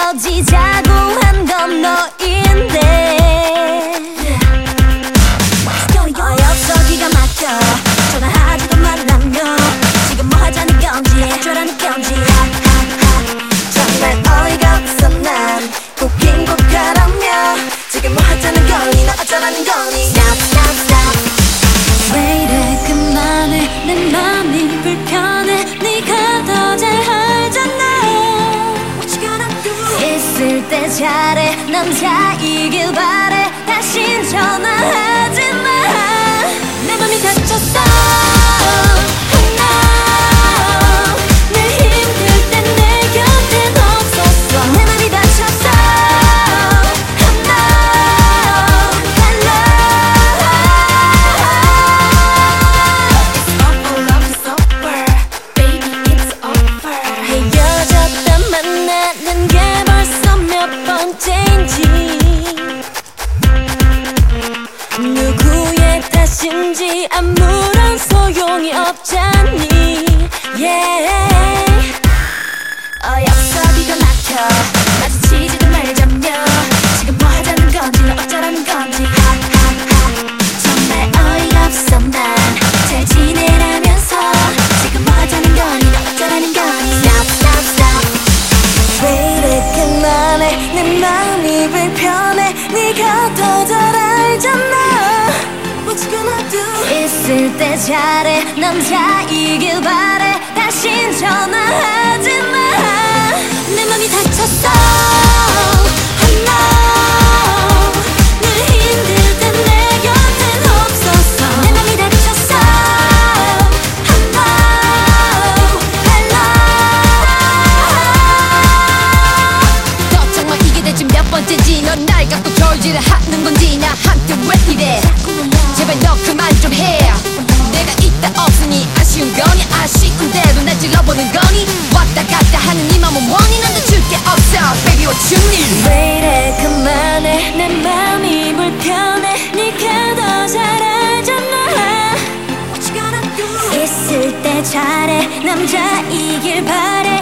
헤어지자고 한 건 너인데 어여서 기가 막혀 전화하지도 말라며 지금 뭐 하자는 건지 어쩌라는 건지 정말 어이가 없어 난 웃긴 것 같으며 지금 뭐 하자는 거니 너 어쩌라는 거니 Stop stop stop 왜 이래 그만해 내 맘이 불편해 네가 더 잘 알잖아 What you gonna do 있을 때 잘해 남자이길 바래 다신 전화하지 마 내 맘이 다쳤어 누구의 탓인지 아무런 소용이 없잖니 yeah. 어여서 기가 막혀 마주치지도 말자며 지금 뭐 하자는 건지 너 어쩌라는 건지 정말 어이가 없어 난 잘 지내라면서 지금 뭐 하자는 거니 너 어쩌라는 거니 Stop stop stop 왜 이래 그만해 내 마음이 불편해 네가 더 잘 알잖아 What you gonna do 있을 때 잘해 남자이길 바래 다신 전화하지 마 내 맘이 다쳤어 늘 힘들 땐 내 곁엔 없었어 내 맘이 다쳤어 걱정 마 이게 대체 몇 번째지 넌 날 갖고 졸지를 하는 건지 나한테 왜 이래 제발 너 그만 좀 해 내가 있다 없으니 아쉬운 거니 아쉬운 대로 날 찔러보는 거니 왔다 갔다 하는 이 맘은 원이 난 더 줄 게 없어 Baby what you need 왜 이래 그만해 내 맘이 불편해 네가 더 잘 알잖아 What you gonna do 있을 때 잘해 남자이길 바래